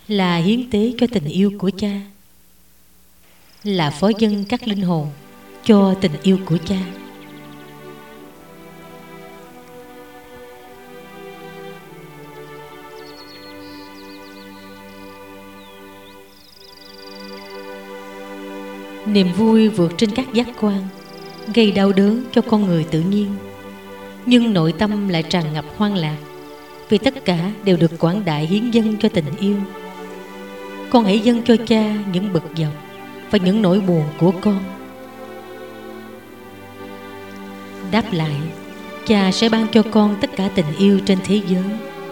là hiến tế cho tình yêu của cha, là phó dâng các linh hồn cho tình yêu của cha. Niềm vui vượt trên các giác quan, gây đau đớn cho con người tự nhiên, nhưng nội tâm lại tràn ngập hoan lạc, vì tất cả đều được quảng đại hiến dâng cho tình yêu. Con hãy dâng cho cha những bực dọc và những nỗi buồn của con. Đáp lại, cha sẽ ban cho con tất cả tình yêu trên thế giới.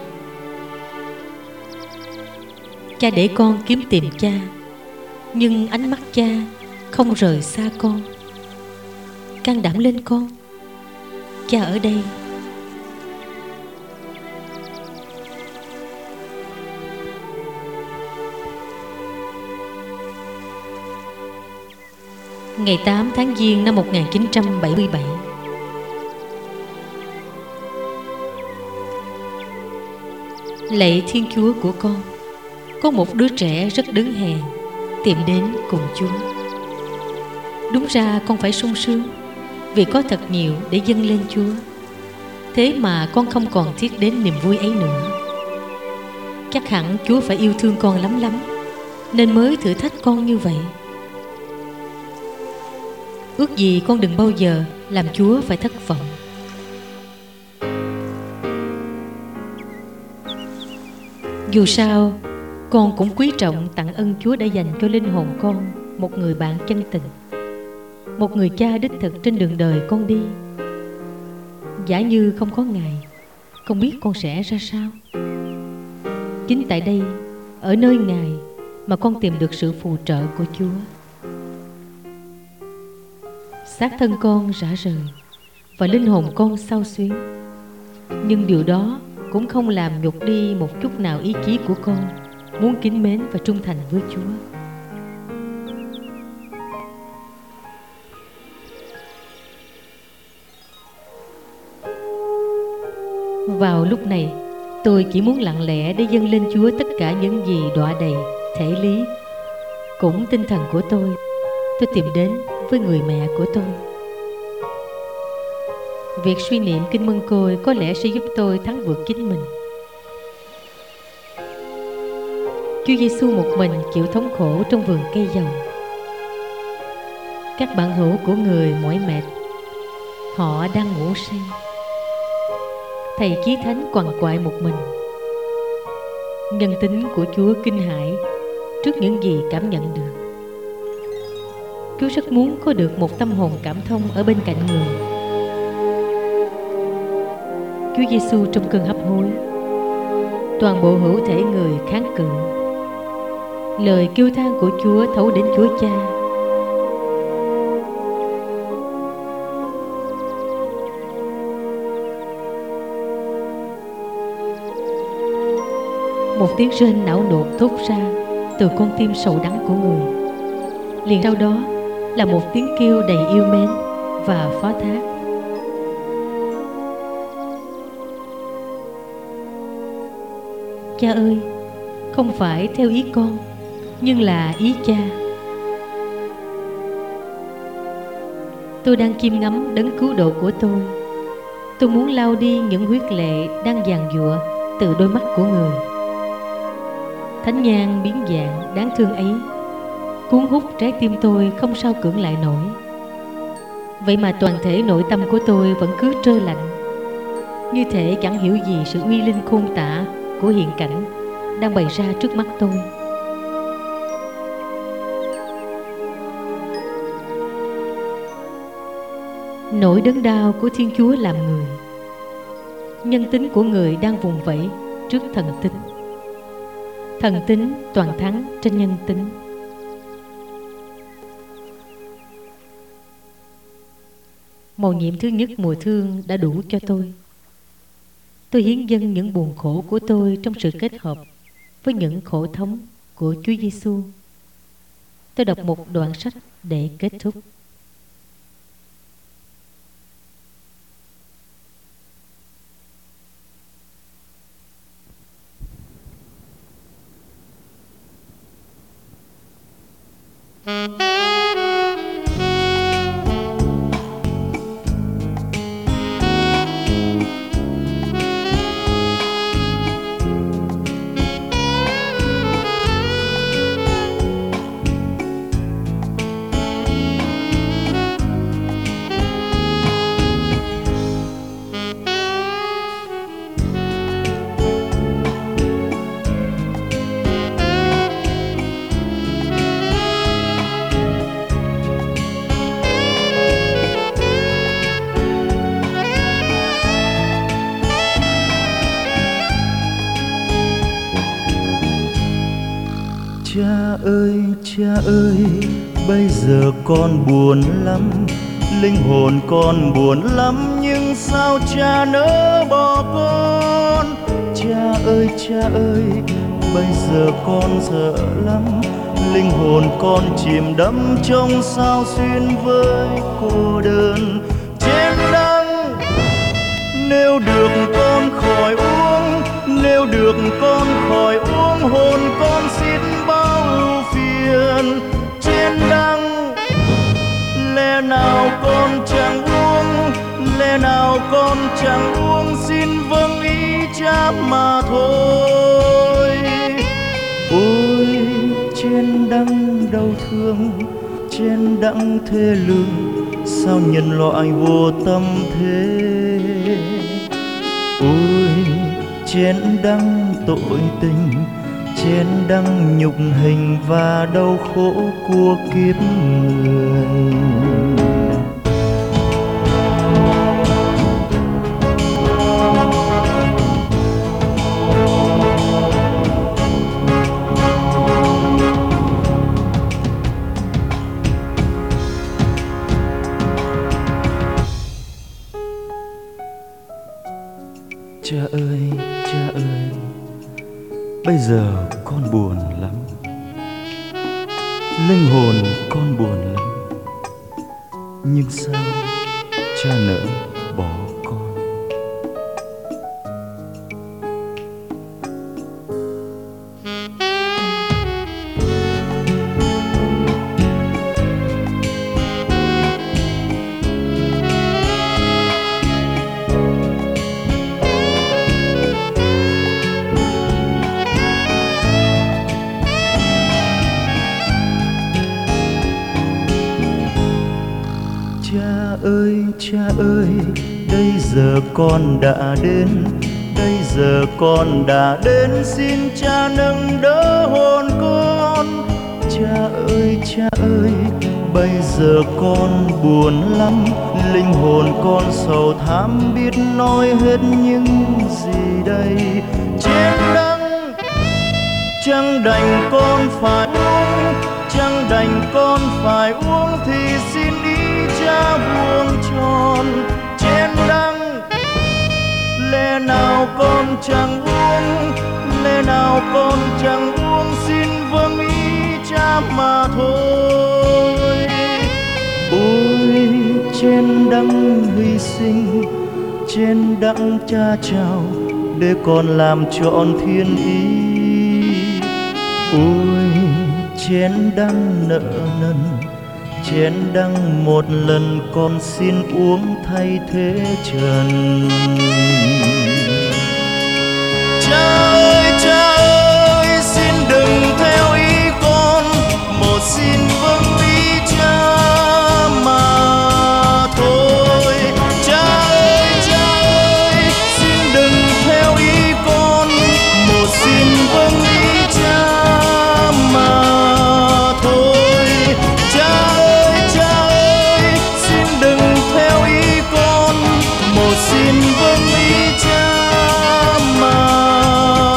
Cha để con kiếm tìm cha, nhưng ánh mắt cha không rời xa con. Can đảm lên con, cha ở đây. Ngày 8 tháng Giêng năm 1977. Lạy Thiên Chúa của con, có một đứa trẻ rất đớn hèn tìm đến cùng Chúa. Đúng ra con phải sung sướng, vì có thật nhiều để dâng lên Chúa. Thế mà con không còn thiết đến niềm vui ấy nữa. Chắc hẳn Chúa phải yêu thương con lắm lắm, nên mới thử thách con như vậy. Ước gì con đừng bao giờ làm Chúa phải thất vọng. Dù sao, con cũng quý trọng tặng ân Chúa đã dành cho linh hồn con một người bạn chân tình, một người cha đích thực trên đường đời con đi. Giả như không có Ngài, không biết con sẽ ra sao. Chính tại đây, ở nơi Ngài, mà con tìm được sự phù trợ của Chúa. Xác thân con rã rời và linh hồn con xao xuyến, nhưng điều đó cũng không làm nhục đi một chút nào ý chí của con muốn kính mến và trung thành với Chúa. Vào lúc này, tôi chỉ muốn lặng lẽ để dâng lên Chúa tất cả những gì đọa đầy thể lý, cũng tinh thần của tôi. Tôi tìm đến với người mẹ của tôi. Việc suy niệm Kinh Mân Côi có lẽ sẽ giúp tôi thắng vượt chính mình. Chúa Giêsu một mình chịu thống khổ trong vườn cây dầu. Các bạn hữu của người mỏi mệt, họ đang ngủ say. Thầy Chí Thánh quằn quại một mình. Nhân tính của Chúa kinh hãi trước những gì cảm nhận được. Chúa rất muốn có được một tâm hồn cảm thông ở bên cạnh người. Chúa Giêsu trong cơn hấp hối, toàn bộ hữu thể người kháng cự. Lời kêu than của Chúa thấu đến Chúa Cha. Một tiếng rên não nuột thốt ra từ con tim sầu đắng của người. Liền sau đó là một tiếng kêu đầy yêu mến và phó thác. Cha ơi, không phải theo ý con, nhưng là ý cha. Tôi đang chiêm ngắm đấng cứu độ của tôi. Tôi muốn lau đi những huyết lệ đang giàn giụa từ đôi mắt của người. Thánh nhang biến dạng đáng thương ấy cuốn hút trái tim tôi không sao cưỡng lại nổi. Vậy mà toàn thể nội tâm của tôi vẫn cứ trơ lạnh, như thể chẳng hiểu gì sự uy linh khôn tả của hiện cảnh đang bày ra trước mắt tôi. Nỗi đớn đau của Thiên Chúa làm người. Nhân tính của người đang vùng vẫy trước thần tính. Thần tính toàn thắng trên nhân tính. Mầu nhiệm thứ nhất mùa thương đã đủ cho tôi. Tôi hiến dâng những buồn khổ của tôi trong sự kết hợp với những khổ thống của Chúa Giêsu. Tôi đọc một đoạn sách để kết thúc. Cha ơi, bây giờ con buồn lắm, linh hồn con buồn lắm, nhưng sao cha nỡ bỏ con? Cha ơi, bây giờ con sợ lắm, linh hồn con chìm đắm trong sao xuyên với cô đơn. Trên đắng nếu được con khỏi uống, nếu được con khỏi uống, hồn con xin bao ưu phiền. Trên đắng lẽ nào con chẳng uống, lẽ nào con chẳng uống, xin vâng ý cha mà thôi. Ôi trên đắng đau thương, trên đắng thê lương, sao nhân loại vô tâm thế? Ôi trên đắng tội tình, trên đắng nhục hình và đau khổ của kiếp người. Cha ơi, bây giờ con buồn lắm, linh hồn con buồn lắm, nhưng sao cha nỡ bỏ con? Cha ơi, bây giờ con đã đến, bây giờ con đã đến, xin cha nâng đỡ hồn con. Cha ơi, bây giờ con buồn lắm, linh hồn con sầu thảm biết nói hết những gì đây. Trên đắng chẳng đành con phải uống, chẳng đành con phải uống, thì xin ý cha buông tròn. Trên đắng lẽ nào con chẳng uống, lẽ nào con chẳng uống, xin vâng ý cha mà thôi. Ôi trên đắng hy sinh, trên đắng cha trao để con làm trọn thiên ý. Ôi chén đắng nợ nần, chén đắng một lần con xin uống thay thế trần. Cha ơi, xin đừng theo ý con, một xin vâng ý cha mà thôi. Cha ơi, xin đừng theo ý con, một xin vâng ý cha mà thôi. Cha ơi, xin đừng theo ý con, một xin vâng ý cha mà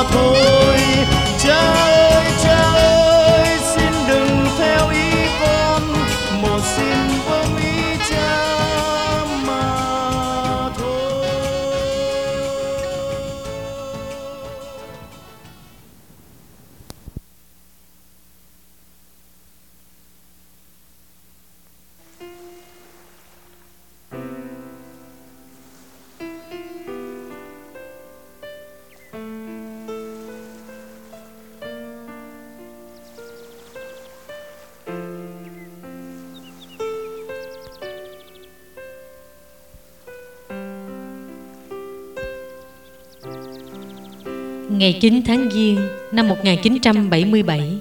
Ngày 9 tháng Giêng năm 1977.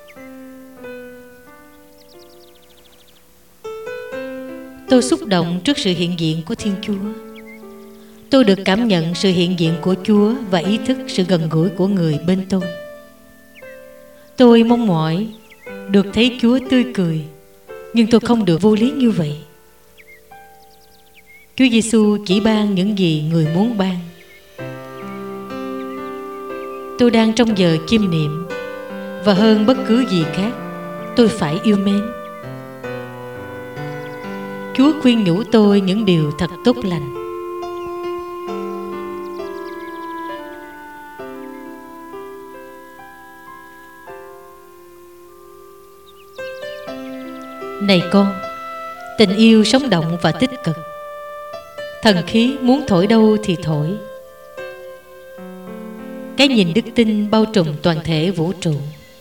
Tôi xúc động trước sự hiện diện của Thiên Chúa. Tôi được cảm nhận sự hiện diện của Chúa và ý thức sự gần gũi của người bên tôi. Tôi mong mỏi được thấy Chúa tươi cười, nhưng tôi không được vô lý như vậy. Chúa Giêsu chỉ ban những gì người muốn ban. Tôi đang trong giờ chiêm niệm, và hơn bất cứ gì khác, tôi phải yêu mến. Chúa khuyên nhủ tôi những điều thật tốt lành. Này con, tình yêu sống động và tích cực. Thần khí muốn thổi đâu thì thổi. Cái nhìn đức tin bao trùm toàn thể vũ trụ.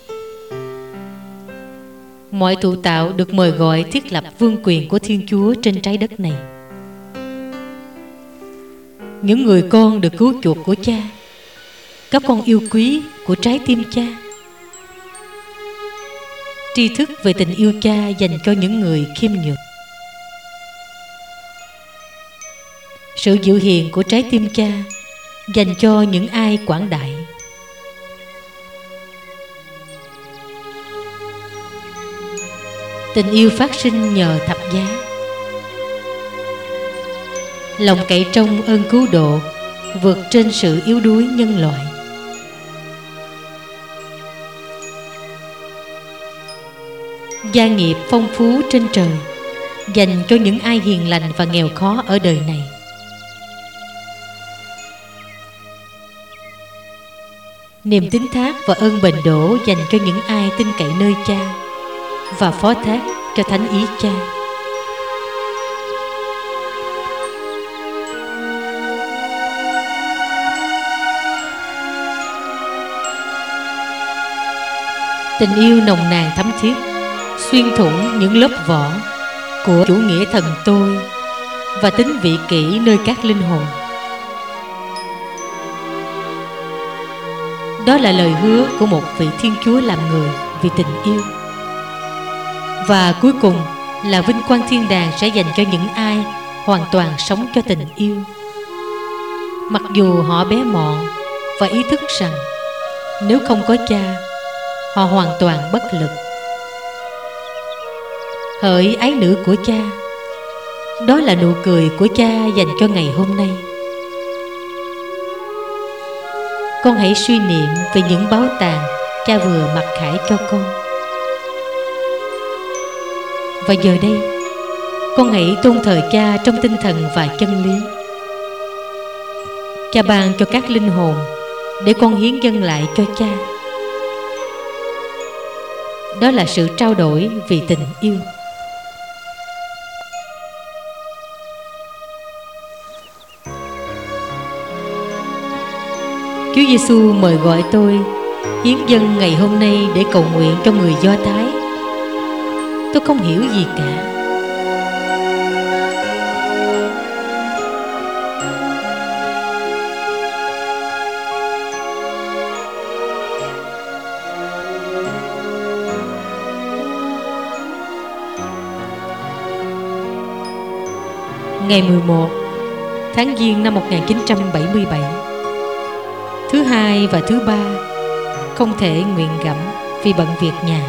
Mọi thụ tạo được mời gọi thiết lập vương quyền của Thiên Chúa trên trái đất này. Những người con được cứu chuộc của Cha, các con yêu quý của trái tim Cha. Tri thức về tình yêu Cha dành cho những người khiêm nhường. Sự dịu hiền của trái tim Cha dành cho những ai quảng đại. Tình yêu phát sinh nhờ thập giá. Lòng cậy trông ơn cứu độ vượt trên sự yếu đuối nhân loại. Gia nghiệp phong phú trên trời dành cho những ai hiền lành và nghèo khó ở đời này. Niềm tín thác và ơn bền đổ dành cho những ai tin cậy nơi Cha và phó thác cho thánh ý Cha. Tình yêu nồng nàn thấm thiết xuyên thủng những lớp vỏ của chủ nghĩa thần tôi và tính vị kỷ nơi các linh hồn. Đó là lời hứa của một vị Thiên Chúa làm người vì tình yêu. Và cuối cùng là vinh quang thiên đàng sẽ dành cho những ai hoàn toàn sống cho tình yêu. Mặc dù họ bé mọn và ý thức rằng nếu không có Cha, họ hoàn toàn bất lực. Hỡi ái nữ của Cha, đó là nụ cười của Cha dành cho ngày hôm nay. Con hãy suy niệm về những báu tàng Cha vừa mặc khải cho con. Và giờ đây, con hãy tôn thờ Cha trong tinh thần và chân lý. Cha ban cho các linh hồn để con hiến dâng lại cho Cha. Đó là sự trao đổi vì tình yêu. Chúa Giêsu mời gọi tôi hiến dâng ngày hôm nay để cầu nguyện cho người Do Thái. Tôi không hiểu gì cả. Ngày 11 tháng Giêng năm 1977, thứ hai và thứ ba không thể nguyện gẫm vì bận việc nhà.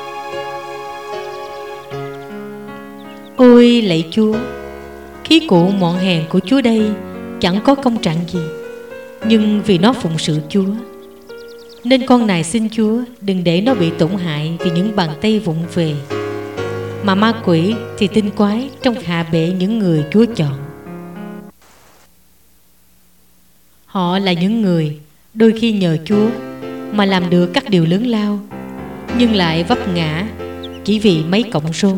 Ôi lạy Chúa, khí cụ mọn hèn của Chúa đây chẳng có công trạng gì, nhưng vì nó phụng sự Chúa, nên con nài xin Chúa đừng để nó bị tổn hại vì những bàn tay vụng về, mà ma quỷ thì tinh quái trong hạ bệ những người Chúa chọn. Họ là những người đôi khi nhờ Chúa mà làm được các điều lớn lao, nhưng lại vấp ngã chỉ vì mấy cọng rôn.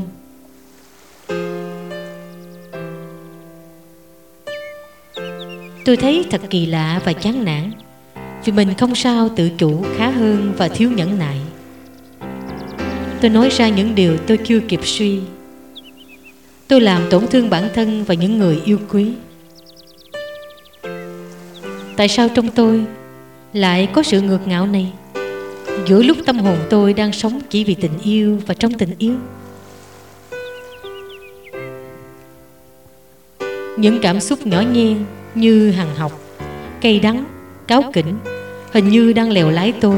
Tôi thấy thật kỳ lạ và chán nản vì mình không sao tự chủ khá hơn và thiếu nhẫn nại. Tôi nói ra những điều tôi chưa kịp suy. Tôi làm tổn thương bản thân và những người yêu quý. Tại sao trong tôi lại có sự ngược ngạo này giữa lúc tâm hồn tôi đang sống chỉ vì tình yêu và trong tình yêu. Những cảm xúc nhỏ nhen như hằn học, cay đắng, cáu kỉnh hình như đang lèo lái tôi.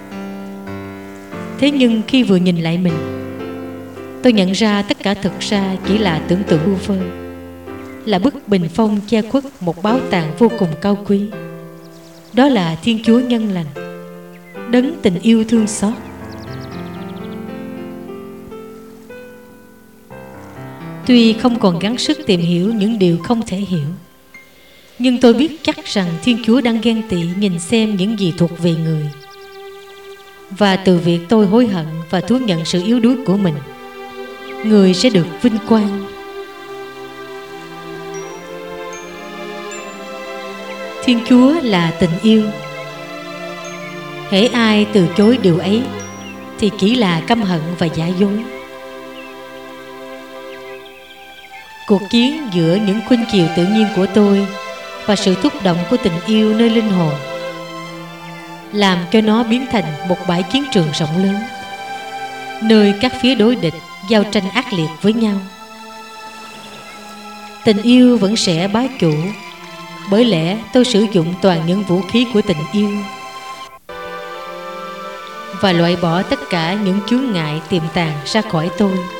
Thế nhưng khi vừa nhìn lại mình, tôi nhận ra tất cả thực ra chỉ là tưởng tượng vu vơ, là bức bình phong che khuất một báu tàng vô cùng cao quý. Đó là Thiên Chúa nhân lành, đấng tình yêu thương xót. Tuy không còn gắng sức tìm hiểu những điều không thể hiểu, nhưng tôi biết chắc rằng Thiên Chúa đang ghen tị nhìn xem những gì thuộc về người. Và từ việc tôi hối hận và thú nhận sự yếu đuối của mình, người sẽ được vinh quang. Thiên Chúa là tình yêu. Hễ ai từ chối điều ấy thì chỉ là căm hận và giả dối. Cuộc chiến giữa những khuynh chiều tự nhiên của tôi và sự thúc động của tình yêu nơi linh hồn làm cho nó biến thành một bãi chiến trường rộng lớn, nơi các phía đối địch giao tranh ác liệt với nhau. Tình yêu vẫn sẽ bá chủ, bởi lẽ tôi sử dụng toàn những vũ khí của tình yêu và loại bỏ tất cả những chướng ngại tiềm tàng ra khỏi tôi.